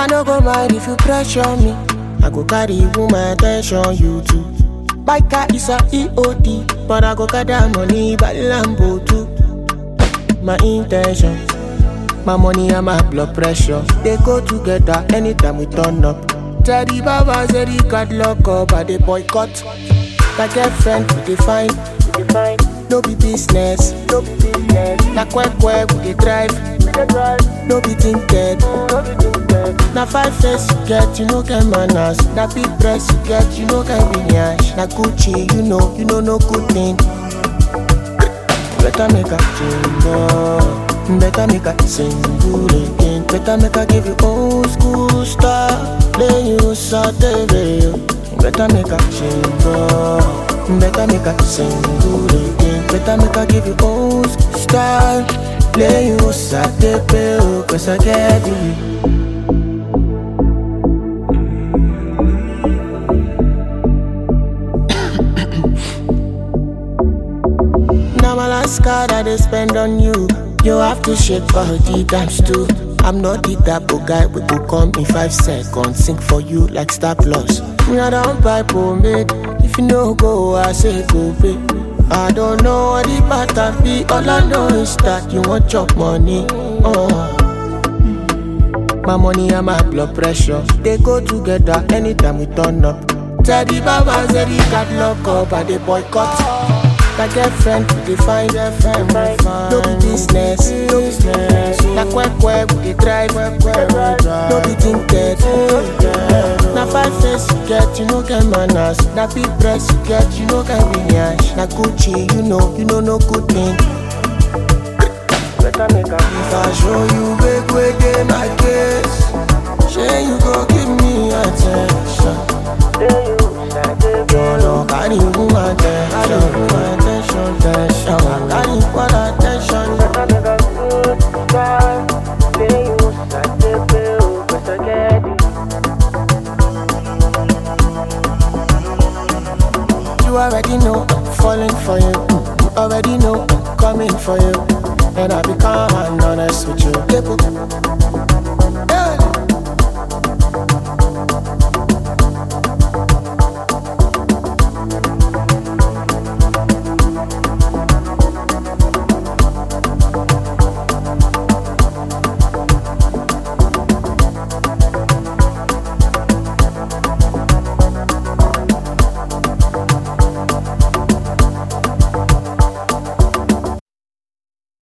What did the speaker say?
no go mind if you pressure me. I go carry woman attention, you too. Biker is a EOD, but I go gather money by Lambo too. My intention, my money and my blood pressure, they go together anytime we turn up. Teddy Baba said he got locked up, but they boycott. My girlfriend we define, no be business, na quack we dey drive, no be tinted. Na 5 face you get, you know get manners. Na big dress you get, you know get vinyash. Na Gucci, you know no good thing. Better make a change, better make a single again. Better make a give you old school style, play you Saturday. Better make a change, better make a single again. Better make a give you old school style, play you Saturday. Cause I get you. Now my last card that they spend on you, you have to shake body times 2. I'm not the type of guy we go come in 5 seconds, sing for you like Star Plus. Me I don't buy pomade, if you no go I say go pay. I don't know what the pattern be, all I know is that you want chop money. My money and my blood pressure, they go together anytime we turn up. Teddy Baba said he got locked up and they boycott. My girlfriend we define, no be business, na quack we dey drive, no be tinted. Na 5 face you get, you know get manners. Na big dress you get, you know get vinyash. Na Gucci, you know no good thing. Better make a if I show you big way dey my case, say you go give me attention. Jolo carry woman attention, carry equal attention. Better make a good style, play you Saturday, better get it. You already know I'm falling for you. You already know I'm coming for you. And I've